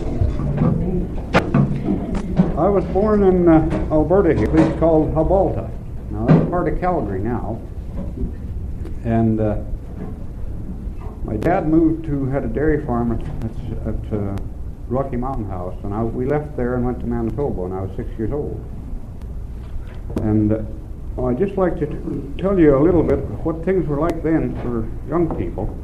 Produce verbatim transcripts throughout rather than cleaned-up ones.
I was born in uh, Alberta, a place called Hubalta. Now that's part of Calgary now. And uh, my dad moved to, had a dairy farm at, at, at uh, Rocky Mountain House, and I, we left there and went to Manitoba when I was six years old. And uh, well, I'd just like to t- tell you a little bit what things were like then for young people.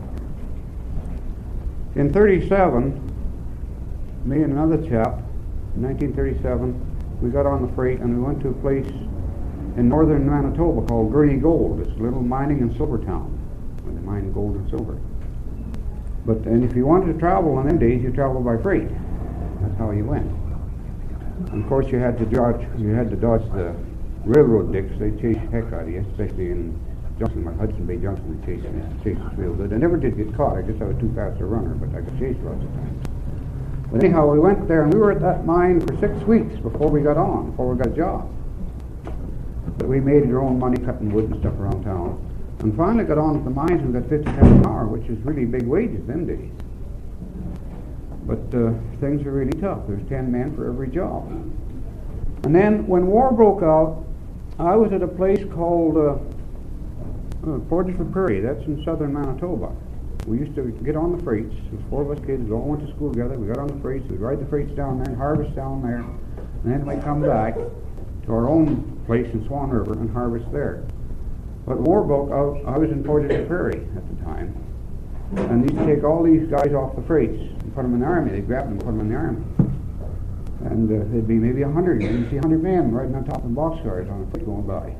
In thirty-seven, me and another chap, in nineteen thirty-seven, we got on the freight and we went to a place in northern Manitoba called Gurney Gold. It's a little mining and silver town where they mine gold and silver. But and if you wanted to travel in them days, you traveled by freight. That's how you went. And of course, you had to dodge. You had to dodge the railroad dicks. They chased the heck out of you, especially in Junction, like Hudson Bay Junction. They chased me, chased us real good. I never did get caught. I just was too fast a runner, but I got chased lots of times. But anyhow, we went there, and we were at that mine for six weeks before we got on, before we got a job. But we made our own money cutting wood and stuff around town. And finally got on at the mines and got fifty cents an hour, which is really big wages them days. But uh, things are really tough. There's ten men for every job. And then when war broke out, I was at a place called uh, uh, Portage Prairie. That's in southern Manitoba. We used to get on the freights. There was four of us kids. We all went to school together. We got on the freights. We'd ride the freights down there and harvest down there. And then we'd come back to our own place in Swan River and harvest there. But war broke out. I was in Portage Prairie at the time. And they used to take all these guys off the freights and put them in the army. They'd grab them and put them in the army. And uh, there'd be maybe a hundred. You'd see a hundred men riding on top of boxcars on a freight going by.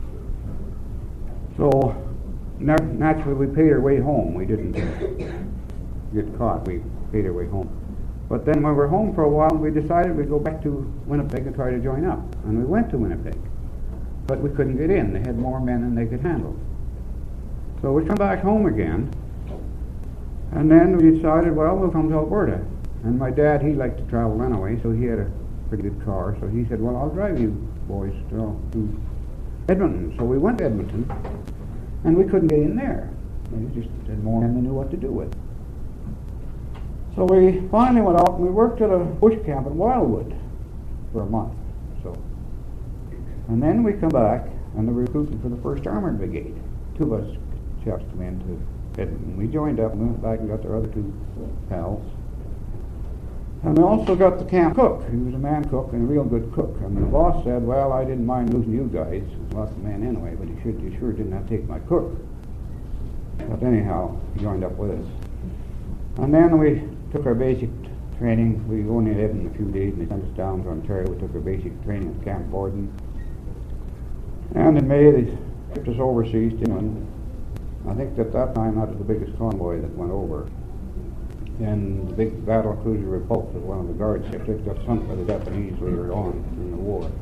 So nat- naturally, we paid our way home. We didn't get caught. We paid our way home. But then when we were home for a while, we decided we'd go back to Winnipeg and try to join up. And we went to Winnipeg. But we couldn't get in. They had more men than they could handle. So we come back home again. And then we decided, well, we'll come to Alberta. And my dad, he liked to travel anyway, so he had a pretty good car. So he said, well, I'll drive you boys to, to Edmonton. So we went to Edmonton, and we couldn't get in there. They just had more men than knew what to do with. So we finally went out and we worked at a bush camp in Wildwood for a month. So, and then we come back and they were recruiting for the first Armoured Brigade. Two of us chaps came in to Edmonton. We joined up and went back and got our other two pals. And we also got the camp cook. He was a man cook and a real good cook. And the boss said, well, I didn't mind losing you guys. There's lots of men anyway, but you should, you sure didn't have to take my cook. But anyhow, he joined up with us. And then we took our basic training. We only lived in a few days and they sent us down to Ontario. We took our basic training at Camp Borden. And in May they shipped us overseas to England. I think at that time that was the biggest convoy that went over. And the big battle cruiser Repulse was one of the guard ships. It got sunk by the Japanese later on in the war.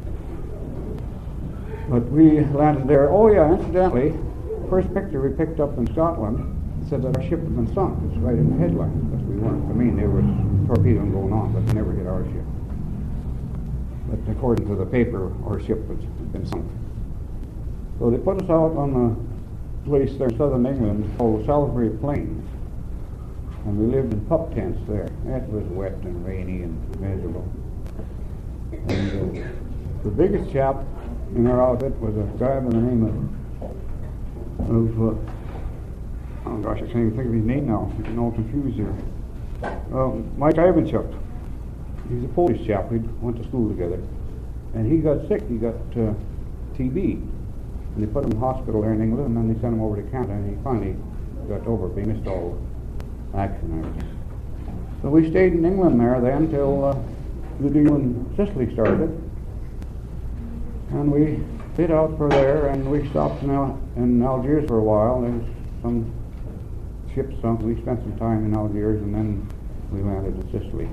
But we landed there. Oh yeah, incidentally, the first picture we picked up in Scotland said that our ship had been sunk. It's right in the headline, but we weren't. I mean, there was torpedoing going on, but it never hit our ship. But according to the paper, our ship was, had been sunk. So they put us out on a place there in southern England called Salisbury Plains. And we lived in pup tents there. It was wet and rainy and miserable. And uh, the biggest chap in our outfit was a guy by the name of, of uh, oh gosh, I can't even think of his name now. I'm getting all confused here. Uh, Mike Ivanchuk. He's a Polish chap. We went to school together. And he got sick. He got uh, T B. And they put him in hospital there in England, and then they sent him over to Canada, and he finally got over it. He missed all action and everything. So we stayed in England there then till uh, the deal in Sicily started. And we stayed out for there, and we stopped in, Al- in Algiers for a while. There was some ships sunk. We spent some time in Algiers, and then we landed in Sicily.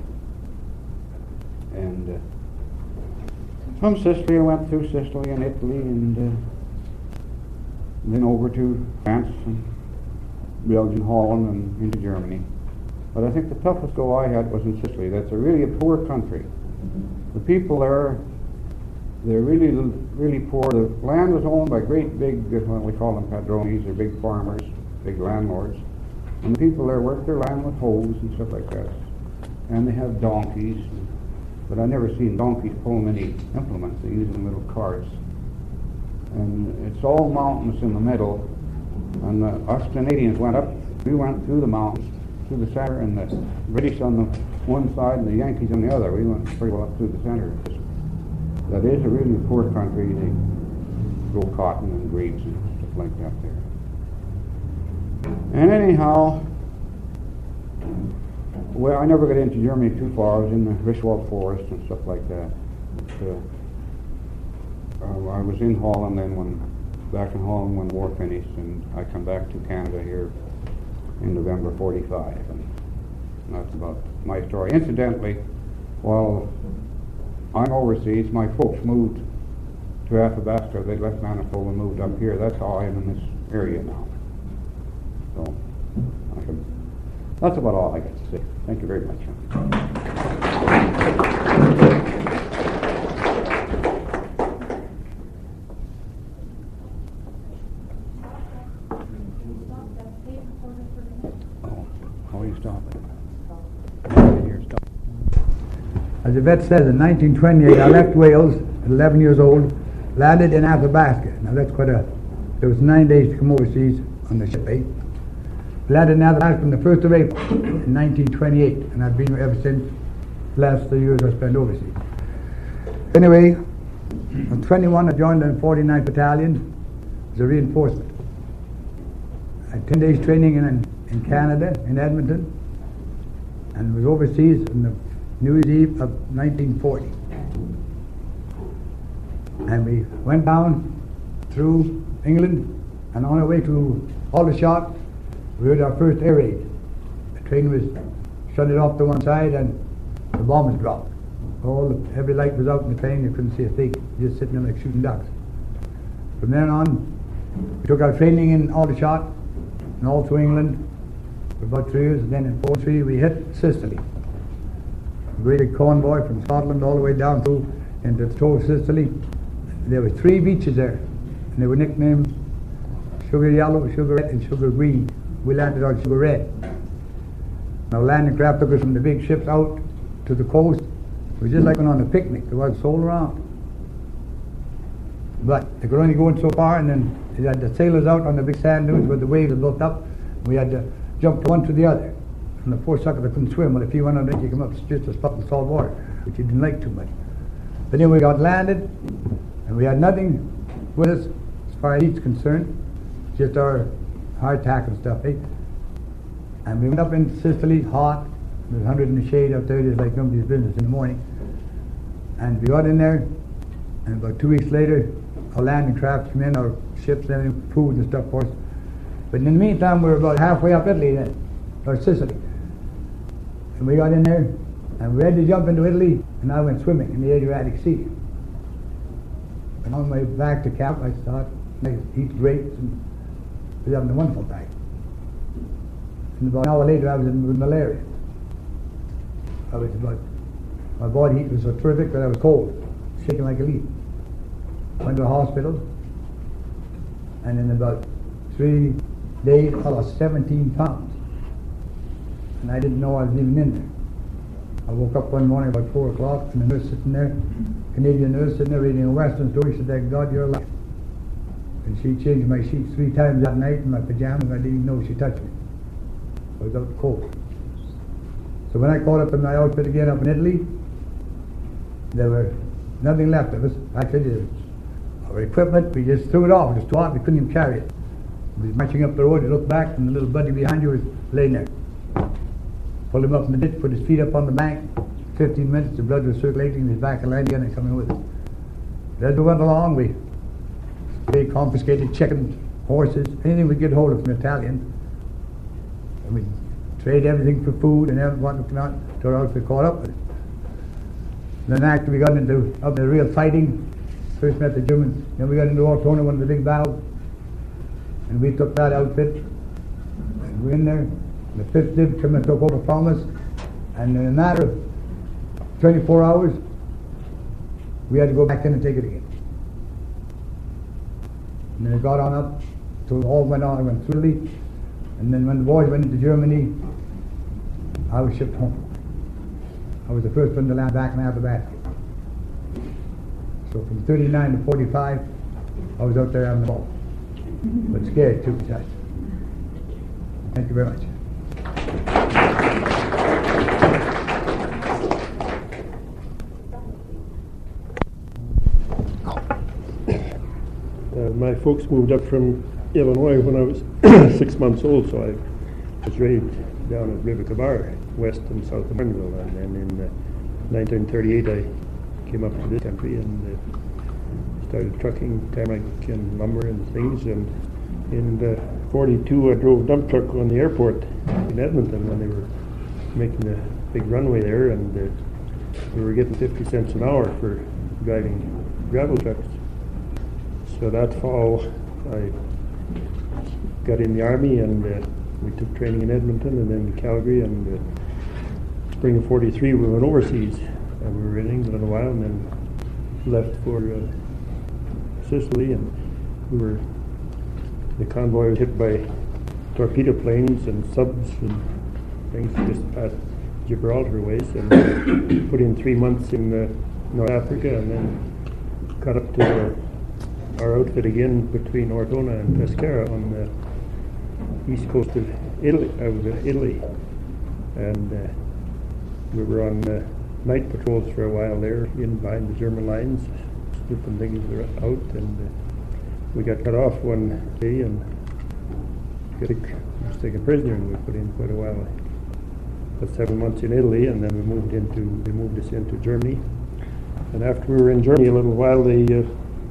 And uh, from Sicily, I went through Sicily and Italy, and uh, then over to France and Belgium, Holland, and into Germany. But I think the toughest go I had was in Sicily. That's a really a poor country. The people there, they're really, really poor. The land was owned by great big, well, we call them padrones, they're big farmers, big landlords. And the people there worked their land with hoes and stuff like that. and they have donkeys, but I never seen donkeys pulling any implements. They use them little carts. And it's all mountains in the middle, and the, us Canadians went up, we went through the mountains, through the center, and the British on the one side and the Yankees on the other. We went pretty well up through the center. That is a really poor country. They grow cotton and grapes and stuff like that there. And anyhow, well, I never got into Germany too far. I was in the Richwald Forest and stuff like that. But, uh, uh, I was in Holland then when, back in Holland when the war finished, and I come back to Canada here in November forty-five. And that's about my story. Incidentally, while I'm overseas, my folks moved to Athabasca. They left Manitoba and moved up here. That's how I am in this area now. So, I can, that's about all I got to say. Thank you very much. Oh, how are you stopping? Here, stop. As the vet says, in nineteen twenty-eight, I left Wales at eleven years old, landed in Athabasca. Now that's quite a, there was nine days to come overseas on the ship, eh? Landed in Athabasca on the first of April in nineteen twenty-eight, and I've been here ever since. The last three years I spent overseas. Anyway, at twenty-one I joined the forty-ninth Battalion as a reinforcement. I had ten days training in, in Canada, in Edmonton, and was overseas on the New Year's Eve of nineteen forty. And we went down through England, and on our way to Aldershot, we heard our first air raid. The train was shunted off to one side and the bomb was dropped. All the, every light was out in the train, you couldn't see a thing, just sitting there like shooting ducks. From then on, we took our training in Aldershot and all through England for about three years, and then in forty-three we hit Sicily. A great big convoy from Scotland all the way down through into the toe of Sicily. There were three beaches there, and they were nicknamed Sugar Yellow, Sugar Red, and Sugar Green. We landed on Sugar Red. Now landing craft took us from the big ships out to the coast. It was just like going on a picnic. There was all around. But they could only go in so far, and then they had the sailors out on the big sand dunes where the waves had built up. We had to jump from one to the other. And the poor sucker that couldn't swim. Well, if he went on it, you come up just a spot in salt water, which he didn't like too much. But then we got landed, and we had nothing with us as far as heat's concerned, just our hardtack and stuff, eh? And we went up in Sicily, hot. There was a hundred in the shade out there, just like nobody's business in the morning. And we got in there, and about two weeks later, our landing craft came in, our ships, and food and stuff for us. But in the meantime, we were about halfway up Italy then, or Sicily. And we got in there, and we had to jump into Italy, and I went swimming in the Adriatic Sea. And on my way back to camp, I thought, I eat grapes, and was having a wonderful time. And about an hour later, I was in with malaria. I was about, my body heat was so terrific that I was cold, shaking like a leaf. Went to the hospital, and in about three days, I lost seventeen pounds. And I didn't know I was even in there. I woke up one morning about four o'clock, and the nurse sitting there, Canadian nurse sitting there reading a Western story. She said, "Thank God you're alive." And she changed my sheets three times that night in my pajamas, and I didn't even know she touched me. I was out cold. So when I called up in my outfit again up in Italy, there were nothing left of us. Actually, our equipment, we just threw it off. It was too hot, we couldn't even carry it. We was marching up the road, you looked back, and the little buddy behind you was laying there. Pulled him up in the ditch, put his feet up on the bank. Fifteen minutes, the blood was circulating, he's back alive again and coming with us. As we went along, we they confiscated chickens, horses, anything we could get hold of from the Italians. And we trade everything for food and everything whatnot till our outfit caught up with it. Then after we got into up the real fighting, first met the Germans, then we got into Ortona, one of the big battles, and we took that outfit, and we were in there, and the fifth Div came and took over from us, and in a matter of twenty-four hours, we had to go back in and take it again. And then it got on up, so all went on, went throughly, and then when the boys went into Germany, I was shipped home. I was the first one to land back and out of the basket. So from thirty-nine to forty-five, I was out there on the ball. But scared too, besides. Thank you very much. Uh, my folks moved up from Illinois when I was six months old, so I was raised down at River-Kabar, west and south of Barneville, and then in uh, nineteen thirty-eight I came up to this country and uh, started trucking tarmac and lumber and things, and in uh, forty-two I drove a dump truck on the airport in Edmonton when they were making the big runway there, and uh, we were getting fifty cents an hour for driving gravel trucks. So that fall I got in the Army, and uh, we took training in Edmonton and then Calgary, and uh, spring of forty-three we went overseas, and we were in England a while and then left for uh, Sicily, and we were the convoy was hit by torpedo planes and subs and things just past Gibraltar ways, and uh, put in three months in uh, North Africa, and then got up to uh, our outfit again between Ortona and Pescara on the east coast of Italy, of Italy. And uh, we were on uh, night patrols for a while there, in behind the German lines, snooping things out, and uh, we got cut off one day and got was taken prisoner, and we put in quite a while. But seven months in Italy, and then we moved into they moved us into Germany. And after we were in Germany a little while, they uh,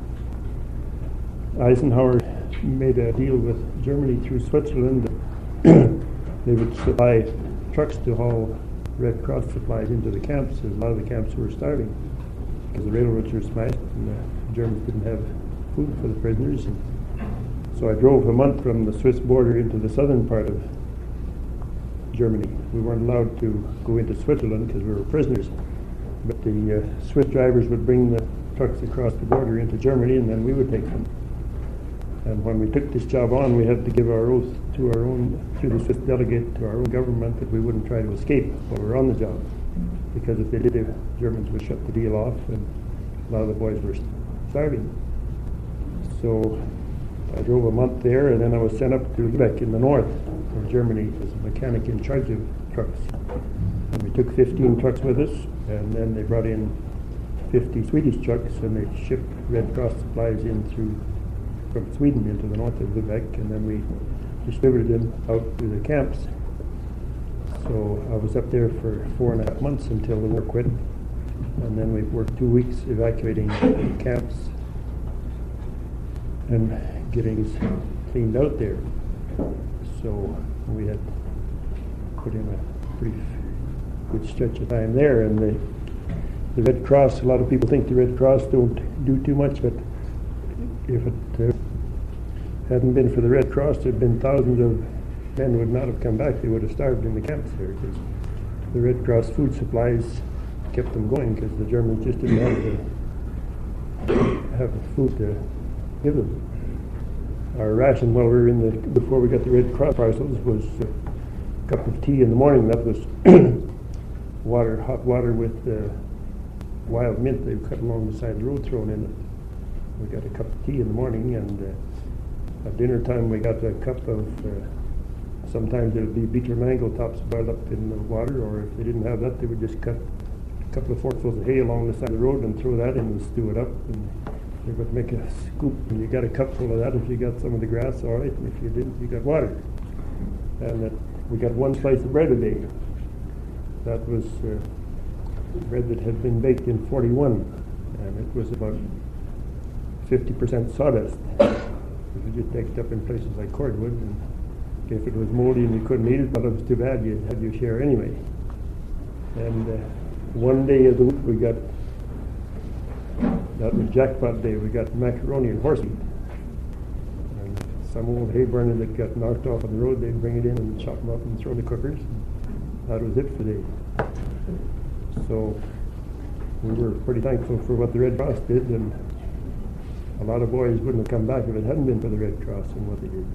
Eisenhower made a deal with Germany through Switzerland. They would supply trucks to haul Red Cross supplies into the camps, as a lot of the camps were starving because the railroads were smashed and the Germans didn't have food for the prisoners. And so I drove a month from the Swiss border into the southern part of Germany. We weren't allowed to go into Switzerland because we were prisoners, but the uh, Swiss drivers would bring the trucks across the border into Germany, and then we would take them. And when we took this job on, we had to give our oath to our own, to the Swiss delegate, to our own government, that we wouldn't try to escape while we were on the job. Because if they did, the Germans would shut the deal off, and a lot of the boys were starving. So I drove a month there, and then I was sent up to Lübeck in the north of Germany as a mechanic in charge of trucks. And we took fifteen trucks with us, and then they brought in fifty Swedish trucks, and they shipped Red Cross supplies in through from Sweden into the north of Lübeck, and then we distributed them out to the camps. So I was up there for four and a half months until the war quit, and then we worked two weeks evacuating camps and getting cleaned out there. So we had put in a pretty good stretch of time there, and the, the Red Cross, a lot of people think the Red Cross don't do too much, but if it uh, hadn't been for the Red Cross, there'd been thousands of men who would not have come back. They would have starved in the camps there, because the Red Cross food supplies kept them going, because the Germans just didn't have the, have the food to give them. Our ration while we were in the, before we got the Red Cross parcels, was a cup of tea in the morning. That was water, hot water with uh, wild mint they cut along the side of the road thrown in it. We got a cup of tea in the morning, and uh, at dinner time we got a cup of, uh, sometimes it would be beecher mango tops boiled up in the water, or if they didn't have that, they would just cut a couple of forkfuls of hay along the side of the road and throw that in and stew it up. And they would make a scoop, and you got a cup full of that. If you got some of the grass, all right, and if you didn't, you got water. And that, we got one slice of bread a day. That was uh, bread that had been baked in forty-one, and it was about fifty percent sawdust. It was just baked up in places like cordwood, and if it was moldy and you couldn't eat it, well, it was too bad. You had your share anyway. And uh, one day of the week we got, that was jackpot day, we got macaroni and horse meat. And some old hay burner that got knocked off on the road, they'd bring it in and chop them up and throw in the cookers. That was it for the day. So we were pretty thankful for what the Red Cross did, and a lot of boys wouldn't have come back if it hadn't been for the Red Cross and what they did.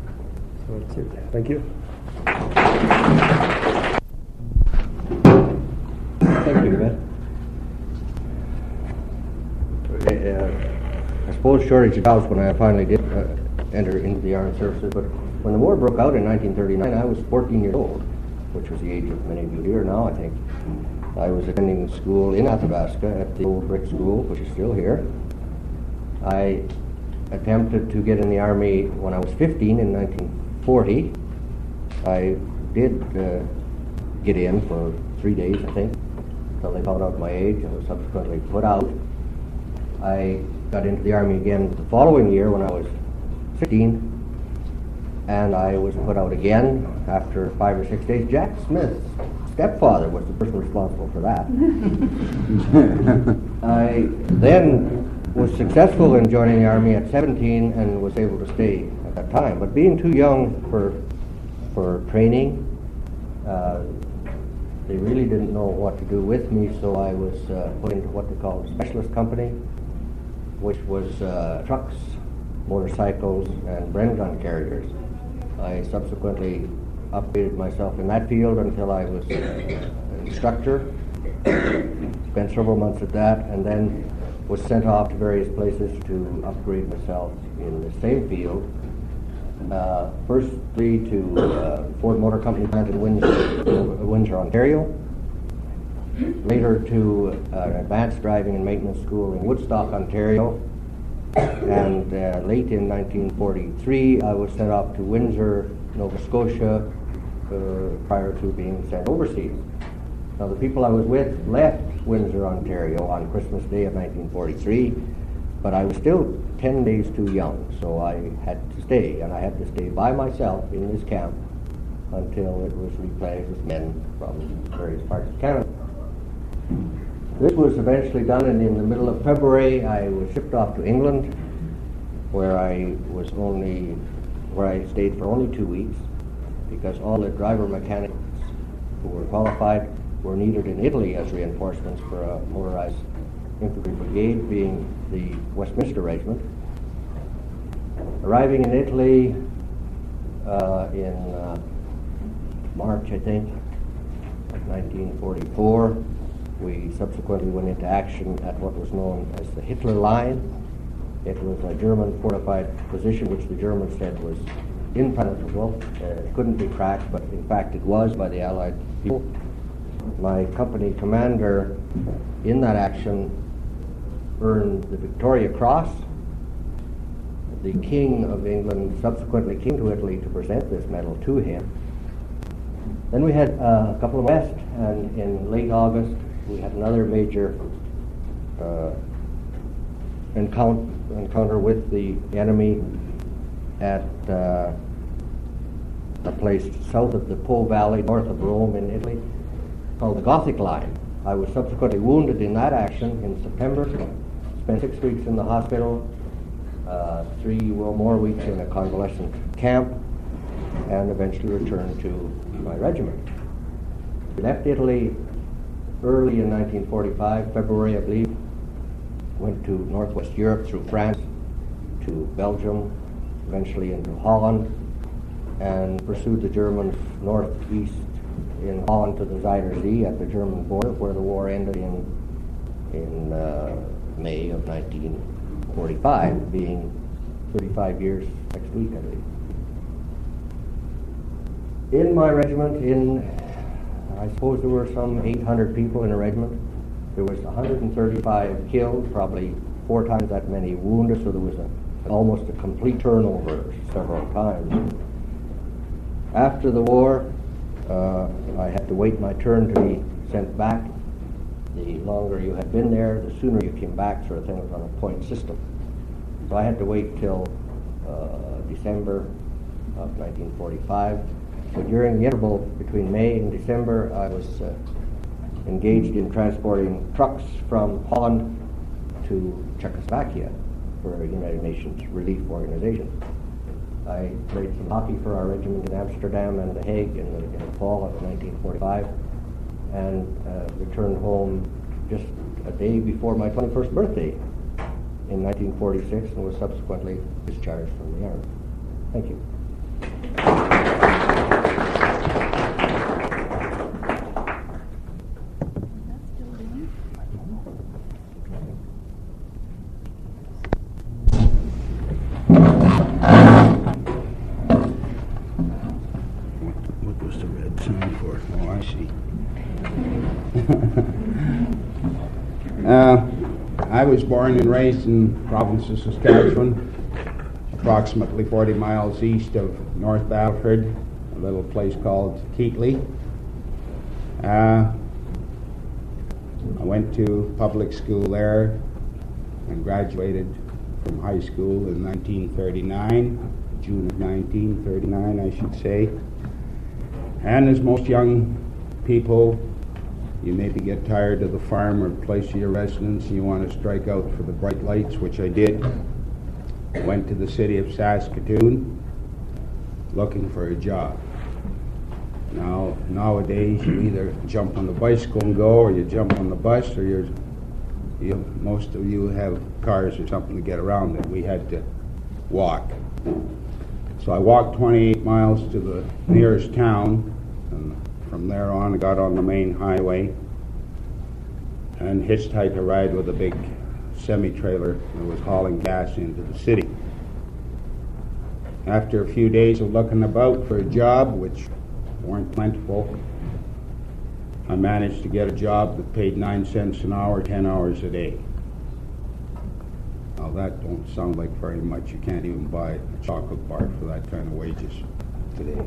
So that's it. Thank you. Thank you, Matt. Uh, I suppose shortage of jobs when I finally did uh, enter into the armed services, but when the war broke out in nineteen thirty-nine, I was fourteen years old, which was the age of many of you here now, I think. I was attending school in Athabasca at the old brick school, which is still here. I attempted to get in the Army when I was fifteen in nineteen forty. I did uh, get in for three days, I think, until they found out my age and was subsequently put out. I got into the Army again the following year when I was sixteen, and I was put out again after five or six days. Jack Smith's stepfather was the person responsible for that. I then was successful in joining the Army at seventeen and was able to stay at that time. But being too young for for training, uh, they really didn't know what to do with me, so I was uh, put into what they call a specialist company, which was uh, trucks, motorcycles, and Bren gun carriers. I subsequently upgraded myself in that field until I was uh, an instructor, spent several months at that, and then was sent off to various places to upgrade myself in the same field. Uh, firstly to uh, Ford Motor Company plant in Windsor, Windsor, Ontario. Later to uh, an advanced driving and maintenance school in Woodstock, Ontario. And uh, late in nineteen forty-three, I was sent off to Windsor, Nova Scotia, uh, prior to being sent overseas. Now, the people I was with left Windsor, Ontario on Christmas Day of nineteen forty-three, but I was still ten days too young, so I had to stay, and I had to stay by myself in this camp until it was replenished with men from various parts of Canada. This was eventually done, and in the middle of February, I was shipped off to England, where I was only, where I stayed for only two weeks, because all the driver mechanics who were qualified were needed in Italy as reinforcements for a motorized infantry brigade, being the Westminster Regiment. Arriving in Italy uh, in uh, March, I think, of nineteen forty-four, we subsequently went into action at what was known as the Hitler Line. It was a German fortified position which the Germans said was impenetrable. Uh, it couldn't be cracked, but in fact it was by the Allied people. My company commander in that action earned the Victoria Cross. The King of England subsequently came to Italy to present this medal to him. Then we had uh, a couple of West, and in late August we had another major uh, encounter, encounter with the enemy at uh, a place south of the Po Valley, north of Rome in Italy, called the Gothic Line. I was subsequently wounded in that action in September, spent six weeks in the hospital, uh, three or more weeks in a convalescent camp, and eventually returned to my regiment. We left Italy early in nineteen forty-five, February I believe, went to Northwest Europe through France, to Belgium, eventually into Holland, and pursued the Germans northeast in Holland to the Zuider Zee at the German border, where the war ended in in uh, May of nineteen forty-five, being thirty-five years next week, I believe. In my regiment, in I suppose there were some eight hundred people in a regiment. There was one hundred thirty-five killed, probably four times that many wounded, so there was a, almost a complete turnover several times. After the war, uh, I had to wait my turn to be sent back. The longer you had been there, the sooner you came back, sort of thing. It was on a point system. So I had to wait till uh, December of nineteen forty-five. So during the interval between May and December, I was uh, engaged in transporting trucks from Holland to Czechoslovakia for a United Nations relief organization. I played some hockey for our regiment in Amsterdam and The Hague in the, in the fall of nineteen forty-five, and uh, returned home just a day before my twenty-first birthday in nineteen forty-six, and was subsequently discharged from the Army. Thank you. see. uh, I was born and raised in the province of Saskatchewan, approximately forty miles east of North Battleford, a little place called Keatley. Uh, I went to public school there and graduated from high school in nineteen thirty-nine, June of nineteen thirty-nine, I should say. And as most young people, you maybe get tired of the farm or place of your residence and you want to strike out for the bright lights, which I did. I went to the city of Saskatoon looking for a job. Now, nowadays, you either jump on the bicycle and go, or you jump on the bus, or you're, you, most of you have cars or something to get around it. We had to walk. So I walked twenty-eight miles to the nearest town, and from there on I got on the main highway and hitchhiked a ride with a big semi-trailer that was hauling gas into the city. After a few days of looking about for a job, which weren't plentiful, I managed to get a job that paid nine cents an hour, ten hours a day. Now that don't sound like very much. You can't even buy a chocolate bar for that kind of wages today.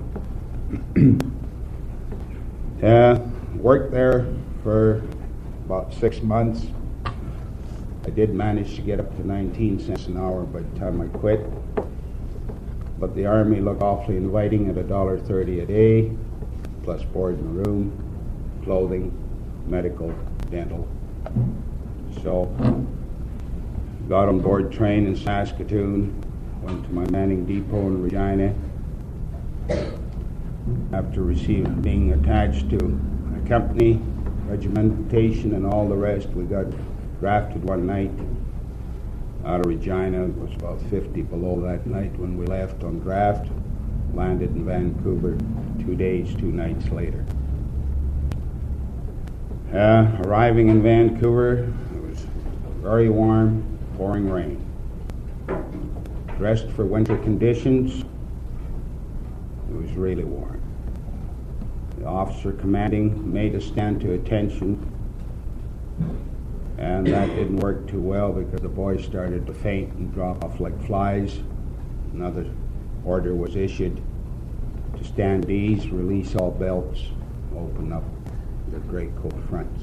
uh, worked there for about six months. I did manage to get up to nineteen cents an hour by the time I quit. But the Army looked awfully inviting at a dollar thirty a day, plus board in the room, clothing, medical, dental. So, got on board train in Saskatoon, went to my Manning Depot in Regina. After receiving being attached to a company, regimentation and all the rest, we got drafted one night out of Regina. It was about fifty below that night when we left on draft. Landed in Vancouver two days, two nights later. Uh, arriving in Vancouver, it was very warm, pouring rain. Dressed for winter conditions, it was really warm. The officer commanding made us stand to attention, and that didn't work too well because the boys started to faint and drop off like flies. Another order was issued to stand at ease, release all belts, open up the greatcoat fronts.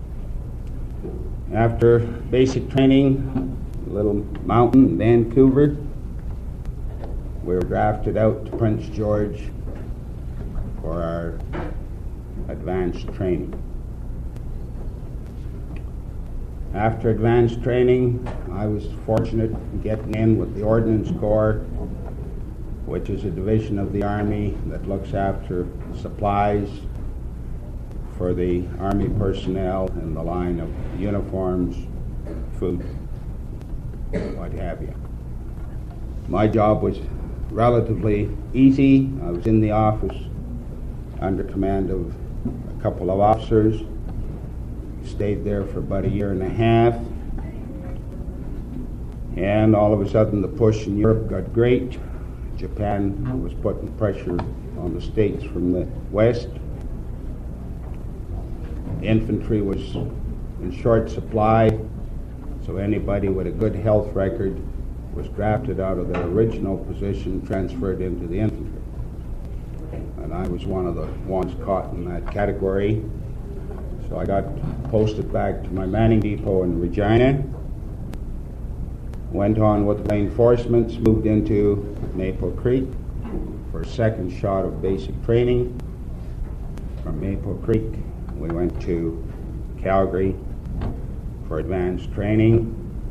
After basic training, a little mountain in Vancouver, we were drafted out to Prince George for our advanced training. After advanced training, I was fortunate in getting in with the Ordnance Corps, which is a division of the Army that looks after supplies for the Army personnel in the line of uniforms, food, what have you. My job was relatively easy. I was in the office under command of a couple of officers. Stayed there for about a year and a half. And all of a sudden the push in Europe got great. Japan was putting pressure on the States from the west. Infantry was in short supply, so anybody with a good health record was drafted out of their original position, transferred into the infantry. And I was one of the ones caught in that category. So I got posted back to my Manning Depot in Regina, went on with reinforcements, moved into Maple Creek for a second shot of basic training. From Maple Creek, we went to Calgary for advanced training,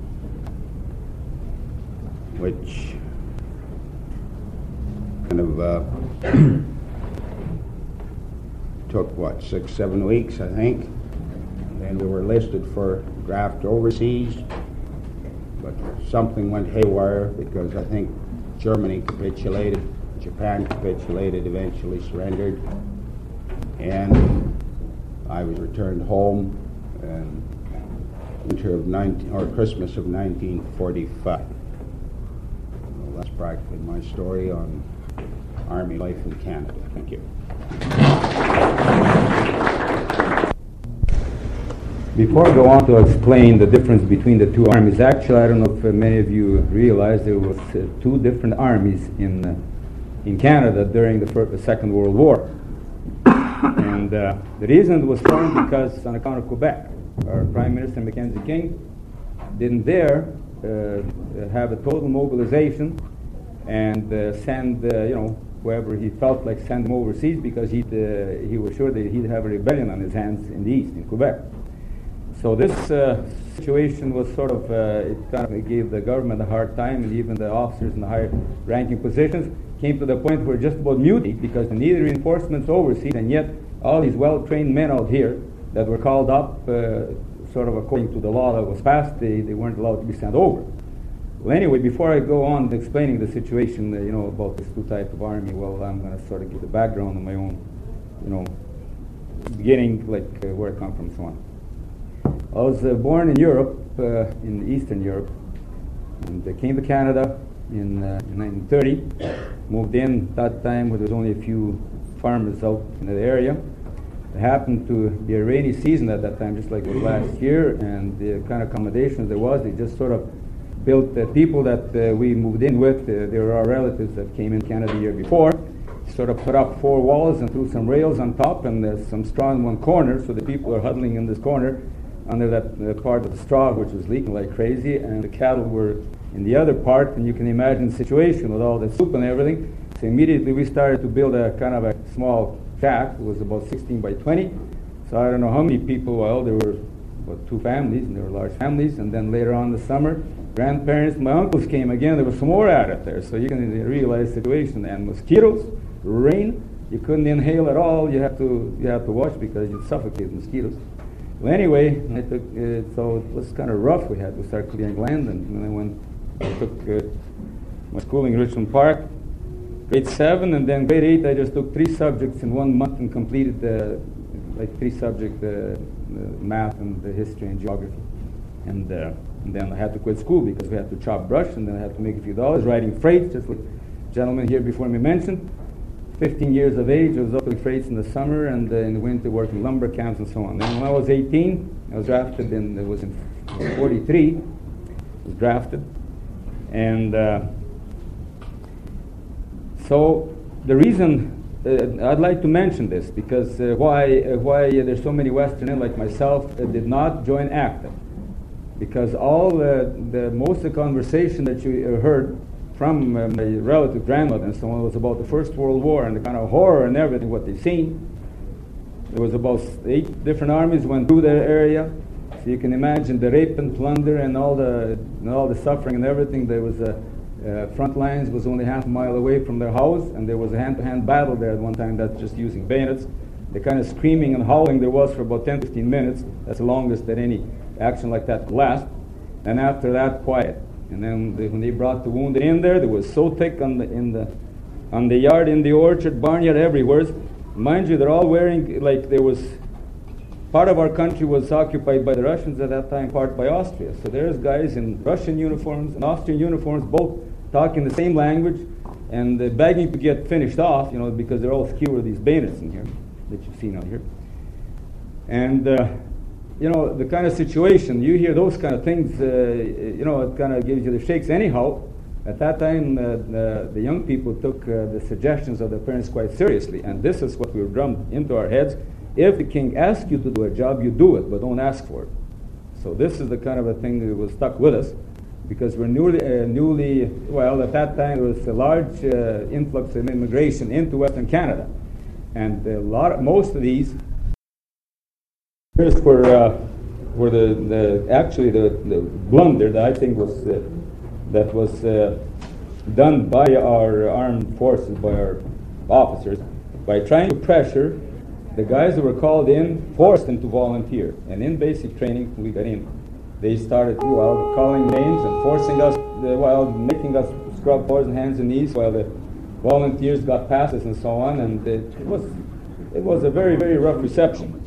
which kind of uh, took, what, six, seven weeks, I think. And we were listed for draft overseas, but something went haywire because I think Germany capitulated, Japan capitulated, eventually surrendered, and I was returned home in winter of nineteen or Christmas of nineteen forty-five. Well, that's practically my story on Army life in Canada. Thank you. Before I go on to explain the difference between the two armies, actually, I don't know if uh, many of you realize there was uh, two different armies in uh, in Canada during the, first, the Second World War. And uh, the reason it was formed because on account of Quebec. Our Prime Minister Mackenzie King didn't dare uh, have a total mobilization and uh, send, uh, you know, whoever he felt like send them overseas because he uh, he was sure that he'd have a rebellion on his hands in the east, in Quebec. So this uh, situation was sort of, uh, it kind of gave the government a hard time, and even the officers in the higher ranking positions came to the point where just about mutiny because they needed reinforcements overseas, and yet all these well-trained men out here that were called up uh, sort of according to the law that was passed, they, they weren't allowed to be sent over. Well, anyway, before I go on explaining the situation, uh, you know, about this two type of army, well, I'm going to sort of give the background of my own, you know, beginning, like uh, where I come from, so on. I was uh, born in Europe, uh, in Eastern Europe, and I came to Canada in, uh, in nineteen thirty. Moved in that time where there was only a few farmers out in the area. It happened to be a rainy season at that time, just like it was last year, and the kind of accommodations there was, they just sort of built the people that uh, we moved in with. Uh, they were our relatives that came in Canada the year before. Sort of put up four walls and threw some rails on top, and there's some straw in one corner, so the people are huddling in this corner under that uh, part of the straw which was leaking like crazy, and the cattle were in the other part, and you can imagine the situation with all the soup and everything. So immediately we started to build a kind of a small shack. It was about sixteen by twenty. So I don't know how many people, well, there were about two families, and they were large families, and then later on in the summer, grandparents, my uncles came again, there was some more at it there. So you can realize the situation, and mosquitoes, rain, you couldn't inhale at all, you have to, you have to watch because you'd suffocate mosquitoes. Well, anyway, I took, uh, so it was kind of rough. We had to start clearing land, and then I went, I took uh, my schooling in Richmond Park, grade seven, and then grade eight. I just took three subjects in one month and completed the, like three subjects, uh, uh, math and the history and geography. And, uh, and then I had to quit school because we had to chop brush, and then I had to make a few dollars riding freight, just like the gentleman here before me mentioned. fifteen years of age, I was up with freights in the summer, and uh, in the winter working lumber camps and so on. Then when I was eighteen, I was drafted in, it was in forty-three, I was drafted. And uh, so the reason, uh, I'd like to mention this, because uh, why, uh, why uh, there's so many Western men like myself uh, did not join ACTA. Because all uh, the, most of the conversation that you uh, heard from uh, my relative grandmother and so on was about the First World War and the kind of horror and everything, what they've seen. There was about eight different armies went through their area. So you can imagine the rape and plunder and all the, and all the suffering and everything. There was a, uh, front lines was only half a mile away from their house, and there was a hand-to-hand battle there at one time, that's just using bayonets. The kind of screaming and howling there was for about ten to fifteen minutes. That's the longest that any action like that could last. And after that, quiet. And then they, when they brought the wounded in there, they was so thick on the in the on the yard, in the orchard, barnyard, everywhere. Mind you, they're all wearing, like, there was part of our country was occupied by the Russians at that time, part by Austria. So there's guys in Russian uniforms and Austrian uniforms, both talking the same language and uh, begging to get finished off, you know, because they're all skewered with these bayonets in here that you've seen out here. And uh, you know, the kind of situation, you hear those kind of things, uh, you know, it kind of gives you the shakes anyhow. At that time, uh, the, the young people took uh, the suggestions of their parents quite seriously, and this is what we were drummed into our heads. If the king asks you to do a job, you do it, but don't ask for it. So this is the kind of a thing that was stuck with us, because we're newly, uh, newly well, at that time there was a large uh, influx of immigration into Western Canada, and a lot of, most of these Here's where, uh, where the, the actually the, the blunder that I think was uh, that was uh, done by our armed forces, by our officers, by trying to pressure the guys who were called in, forced them to volunteer. And in basic training, we got in. They started well calling names and forcing us, uh, while making us scrub floors and hands and knees, while the volunteers got passes and so on. And it, it was it was a very very rough reception.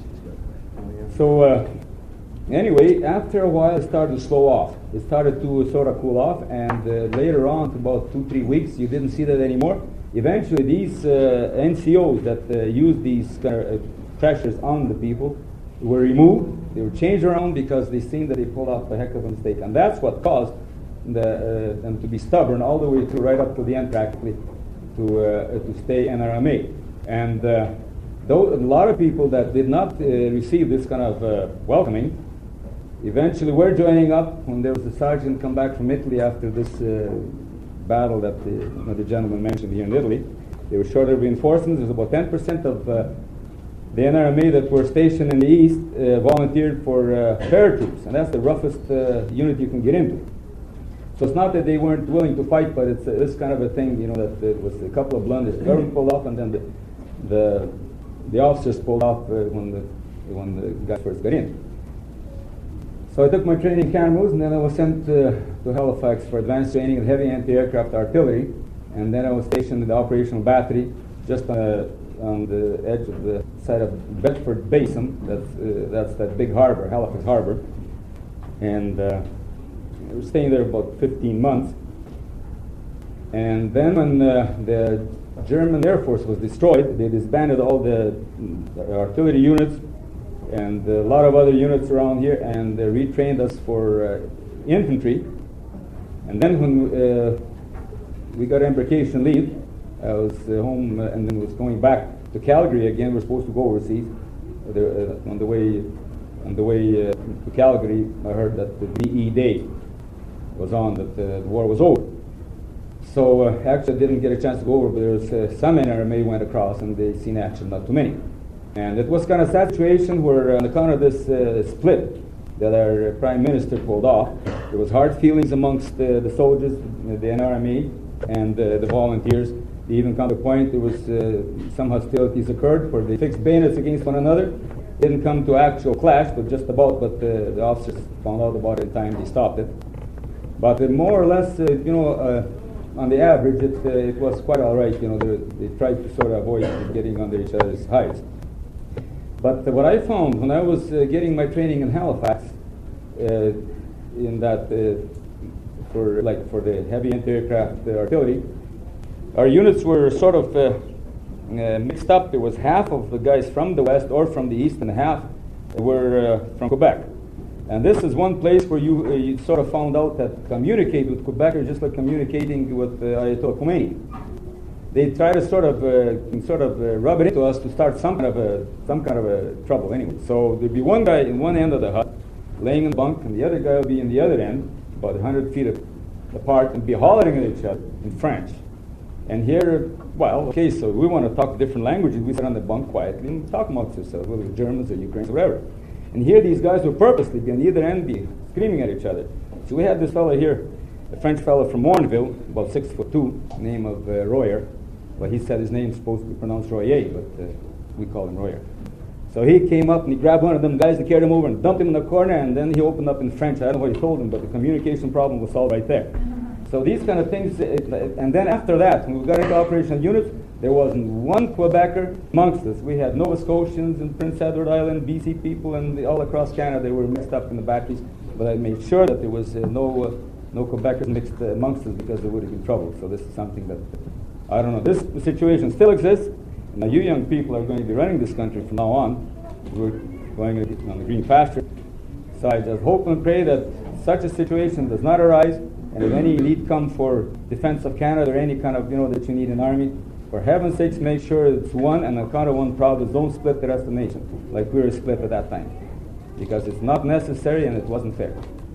So uh, anyway, after a while it started to slow off. It started to sort of cool off, and uh, later on, about two, three weeks, you didn't see that anymore. Eventually, these uh, N C Os that uh, use these kind of uh, pressures on the people were removed. They were changed around because they seen that they pulled off a heck of a mistake, and that's what caused the, uh, them to be stubborn all the way through, right up to the end, practically, to uh, to stay N R M A. And uh, though a lot of people that did not uh, receive this kind of uh, welcoming, eventually were joining up when there was a sergeant come back from Italy after this uh, battle that the, you know, the gentleman mentioned here in Italy. They were short of reinforcements. There was about ten percent of uh, the N R M A that were stationed in the east uh, volunteered for uh, paratroops, and that's the roughest uh, unit you can get into. So it's not that they weren't willing to fight, but it's uh, this kind of a thing, you know, that it was a couple of blunders. The government pulled off, and then the the, the officers pulled off uh, when the when the guys first got in. So I took my training in Kamloops, and then I was sent uh, to Halifax for advanced training in heavy anti-aircraft artillery, and then I was stationed in the operational battery just uh, on the edge of the side of Bedford Basin. That's uh, that's that big harbor, Halifax Harbor, and uh, I was staying there about fifteen months. And then when uh, the German Air Force was destroyed, they disbanded all the, the artillery units and a lot of other units around here, and they retrained us for uh, infantry. And then when uh, we got embarkation leave, I was uh, home uh, and then was going back to Calgary again. We're supposed to go overseas. Uh, the, uh, on the way, on the way uh, to Calgary, I heard that the V E Day was on, that uh, the war was over. So uh, actually I didn't get a chance to go over, but there was uh, some N R M A went across and they seen action, not too many. And it was kind of a sad situation where uh, on account of this uh, split that our uh, Prime Minister pulled off, there was hard feelings amongst uh, the soldiers, uh, the N R M A, and uh, the volunteers. They even come to a point there was uh, some hostilities occurred where they fixed bayonets against one another. Didn't come to actual clash, but just about, but uh, the officers found out about it in time, they stopped it. But uh, more or less, uh, you know, uh, on the average, it, uh, it was quite all right. You know, they, they tried to sort of avoid getting under each other's hides. But uh, what I found when I was uh, getting my training in Halifax, uh, in that uh, for like for the heavy anti-aircraft uh, artillery, our units were sort of uh, uh, mixed up. There was half of the guys from the west or from the east, and half were uh, from Quebec. And this is one place where you, uh, you sort of found out that communicate with Quebec is just like communicating with uh, Ayatollah Khomeini. They try to sort of uh, sort of uh, rub it into us to start some kind of a some kind of a trouble anyway. So there'd be one guy in one end of the hut, laying in the bunk, and the other guy would be in the other end, about a hundred feet apart, and be hollering at each other in French. And here, well, okay, so we want to talk different languages. We sit on the bunk quietly and talk amongst ourselves, whether it's Germans or Ukrainians or whatever. And here these guys would purposely be on either end, be screaming at each other. So we had this fellow here, a French fellow from Morinville, about six foot two, name of uh, Royer. Well, he said his name's supposed to be pronounced Royer, but uh, we call him Royer. So he came up and he grabbed one of them guys and carried him over and dumped him in the corner, and then he opened up in French. I don't know what he told him, but the communication problem was solved right there. So these kind of things, it, and then after that, when we got into operational units, there wasn't one Quebecer amongst us. We had Nova Scotians and Prince Edward Island, B C people, and the, all across Canada. They were mixed up in the batteries, but I made sure that there was uh, no uh, no Quebecers mixed uh, amongst us because there would have been trouble. So this is something that, I don't know, this situation still exists. Now you young people are going to be running this country from now on. We're going on the green pasture. So I just hope and pray that such a situation does not arise, and if any need come for defense of Canada or any kind of, you know, that you need an army, for heaven's sakes, make sure it's one, and on account of one province, don't split the rest of the nation like we were split at that time, because it's not necessary and it wasn't fair.